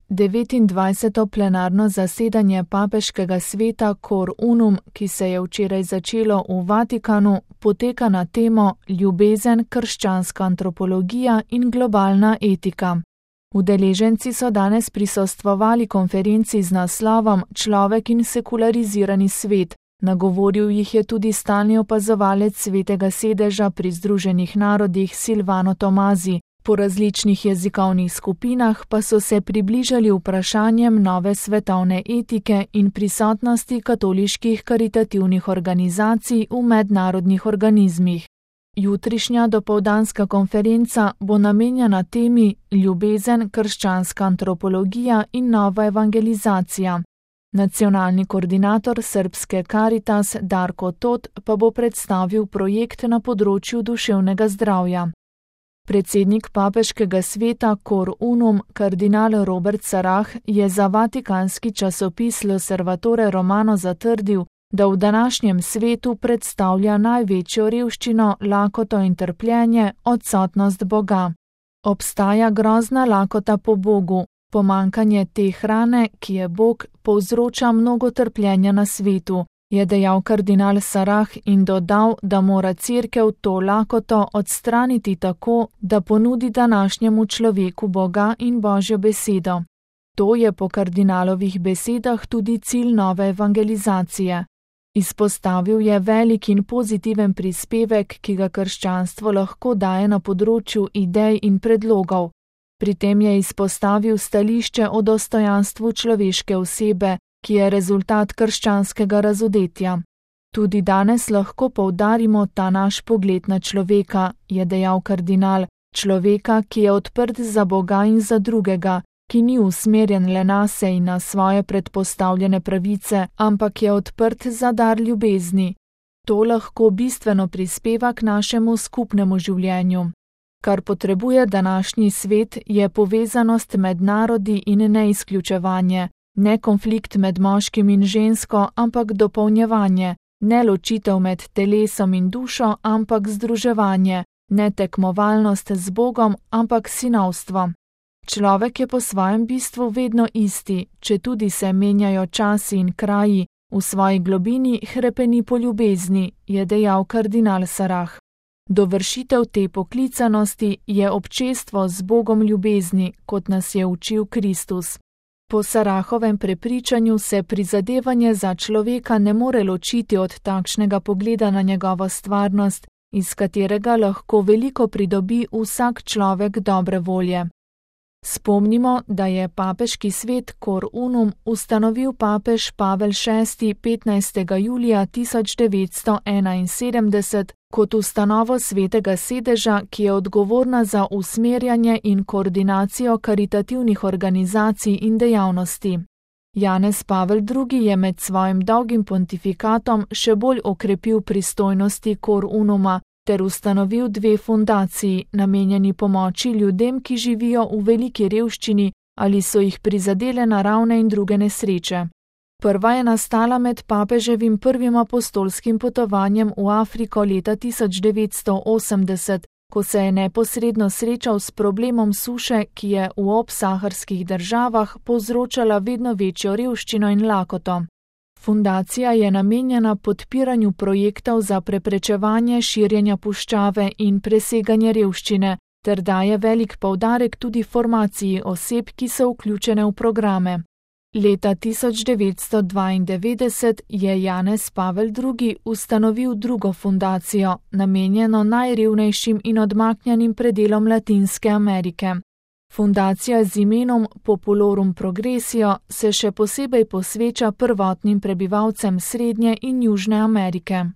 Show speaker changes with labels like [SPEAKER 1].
[SPEAKER 1] 29. plenarno zasedanje papeškega sveta Cor Unum, ki se je včeraj začelo v Vatikanu, poteka na temo Ljubezen, krščanska antropologija in globalna etika. Udeleženci so danes prisostvovali konferenci z naslovom Človek in sekularizirani svet. Nagovoril jih je tudi stalni opazovalec Svetega sedeža pri Združenih narodih Silvano Tomazi. Po različnih jezikovnih skupinah pa so se približali vprašanjem nove svetovne etike in prisotnosti katoliških karitativnih organizacij v mednarodnih organizmih. Jutrišnja dopoldanska konferenca bo namenjena temi Ljubezen, krščanska antropologija in nova evangelizacija. Nacionalni koordinator srbske Caritas Darko Tot pa bo predstavil projekt na področju duševnega zdravja. Predsednik papeškega sveta Cor Unum, kardinal Robert Sarah, je za vatikanski časopis L'Osservatore Romano zatrdil, da v današnjem svetu predstavlja največjo revščino, lakoto in trpljenje odsotnost Boga. Obstaja grozna lakota po Bogu, pomanjkanje te hrane, ki je Bog, povzroča mnogo trpljenja na svetu, je dejal kardinal Sarah in dodal, da mora Cerkev to lakoto odstraniti tako, da ponudi današnjemu človeku Boga in Božjo besedo. To je po kardinalovih besedah tudi cilj nove evangelizacije. Izpostavil je velik in pozitiven prispevek, ki ga krščanstvo lahko daje na področju idej in predlogov. Pri tem je izpostavil stališče o dostojanstvu človeške osebe, ki je rezultat krščanskega razodetja. Tudi danes lahko poudarimo ta naš pogled na človeka, je dejal kardinal, človeka, ki je odprt za Boga in za drugega, ki ni usmerjen le nase in na svoje predpostavljene pravice, ampak je odprt za dar ljubezni. To lahko bistveno prispeva k našemu skupnemu življenju. Kar potrebuje današnji svet, je povezanost med narodi in ne izključevanje, ne konflikt med moškim in žensko, ampak dopolnjevanje, ne ločitev med telesom in dušo, ampak združevanje, ne tekmovalnost z Bogom, ampak sinovstvo. Človek je po svojem bistvu vedno isti, četudi se menjajo časi in kraji, v svoji globini hrepeni po ljubezni, je dejal kardinal Sarah. Dovršitev te poklicanosti je občestvo z Bogom ljubezni, kot nas je učil Kristus. Po Sarahovem prepričanju se prizadevanje za človeka ne more ločiti od takšnega pogleda na njegovo stvarnost, iz katerega lahko veliko pridobi vsak človek dobre volje. Spomnimo, da je papeški svet Cor Unum ustanovil papež Pavel VI. 15. julija 1971 kot ustanovo Svetega sedeža, ki je odgovorna za usmerjanje in koordinacijo karitativnih organizacij in dejavnosti. Janez Pavel II. Je med svojim dolgim pontifikatom še bolj okrepil pristojnosti Cor Unuma ter ustanovil 2 fundaciji, namenjeni pomoči ljudem, ki živijo v veliki revščini ali so jih prizadele naravne in druge nesreče. Prva je nastala med papeževim prvim apostolskim potovanjem v Afriko leta 1980, ko se je neposredno srečal s problemom suše, ki je v obsaharskih državah povzročala vedno večjo revščino in lakoto. Fundacija je namenjena podpiranju projektov za preprečevanje širjenja puščave in preseganje revščine, ter daje velik poudarek tudi formaciji oseb, ki so vključene v programe. Leta 1992 je Janez Pavel II. Ustanovil drugo fundacijo, namenjeno najrevnejšim in odmaknjenim predelom Latinske Amerike. Fundacija z imenom Populorum Progressio se še posebej posveča prvotnim prebivalcem Srednje in Južne Amerike.